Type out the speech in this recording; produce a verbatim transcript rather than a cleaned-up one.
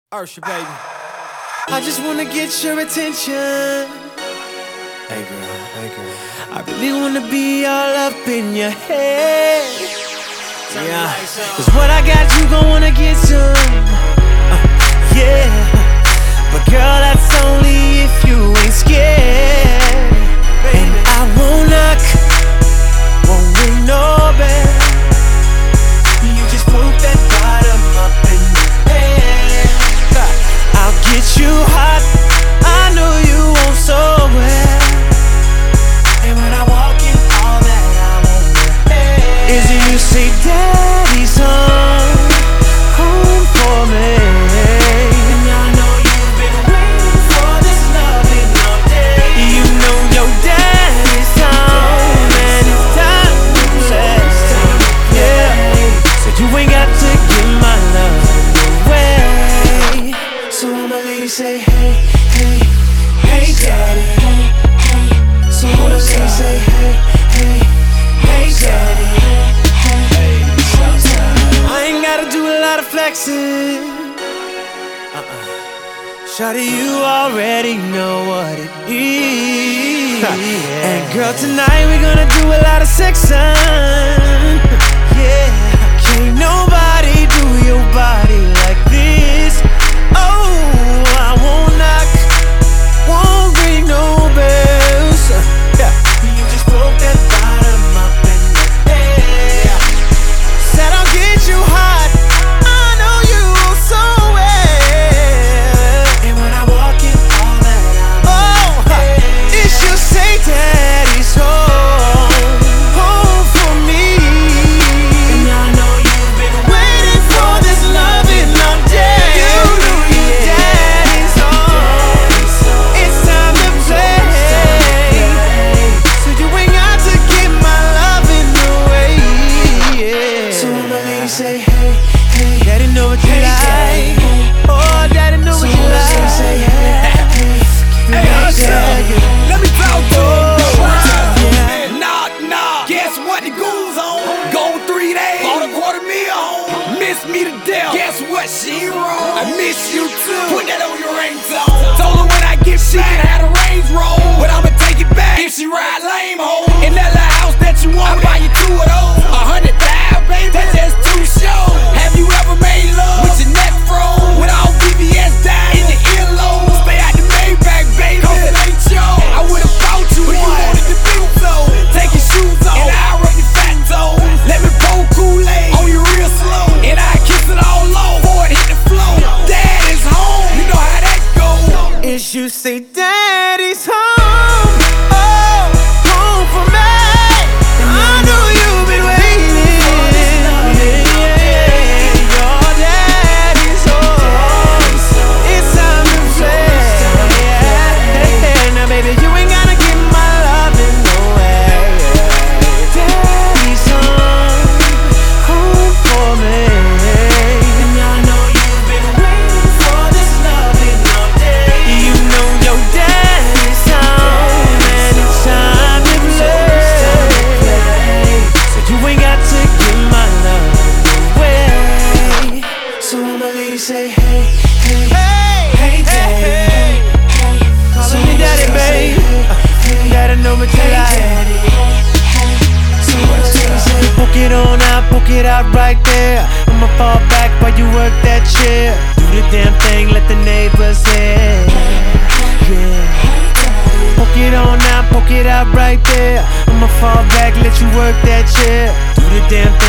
Ursha, baby. I just wanna get your attention. Hey girl, hey girl. I really wanna be all up in your head. Yeah, cause what I got, you gon' wanna get some. uh, Yeah, but girl, that's only if you ain't scared. And I won't knock, won't ring no bell. You just poke that bottom up in your head. I'll get you hot, I know you want so well. And when I walk in, all that I want is you say, Daddy's home, home for me. And I know you've been waiting for this loving all day. You know your daddy's home, and it's time to play. Yeah, so you ain't got to give my love away. So all my ladies say, hey, hey, hey, daddy. Hey, hey. So all the ladies say, hey, hey, hey, daddy. Hey, hey, I ain't gotta do a lot of flexing. Uh-uh. Shawty, you already know what it is. Yeah. And girl, tonight we're gonna do a lot of sexing. Yeah, can't nobody do your body like this. Oh, I won't knock, won't ring no bells. Yeah. You just broke that bottom up in the air. Said I'll get you hot, I know you so well. And when I walk in, all that I want, oh, it should say Daddy's home, home for me. And I know you've been waiting for this loving all day. You know your daddy's home, it's time to play. So you ain't got to give my loving away. Yeah. So all my ladies say, hey, hey, daddy know what you like. Oh, daddy know what you like. Say, hey, hey, Hey, Ursha, let me talk to you. yeah. Nah, nah, guess what the goons on? Go three days, bought a quarter meal on. Miss me to death, guess what, she ain't wrong. I miss you too, put that on your ringtone. Told her when I get she can have a Range Rover, but I'ma take it back if she ride lame ho. In that little house that you want, I buy you two of those. A hundred thousand, baby, that's just too shows. Have you ever made love with your neck froze? With all V V S down in your earlobe? Stay out the Maybach, baby, cause it ain't yours. I would've bought you but one, you wanted to do so. Take your shoes off, and I'll rub your fat toes. Let me pour Kool-Aid on you real slow, and I kiss it all low before it hit the floor. Dad is home, you know how that goes. Is you say Daddy's home, oh, home for me. I know you've been waiting for this loving. Yeah, your daddy's home, it's time to play. Yeah. Now baby, you ain't gotta give my loving away. Daddy's home, home for me. And I know you've been waiting for this loving all day. You know your daddy's home, and it's time to play. So you ain't got to give my love away. So all my ladies say, hey, hey, hey, daddy. Call me daddy, babe. Daddy know what you like. So all my ladies say, poke it on out, poke it out right there. I'ma fall back while you work that chair. Do the damn thing, let the neighbors hear. Yeah. Poke it on out, poke it out right there. I'ma fall back, let you work that chair. Do the damn thing.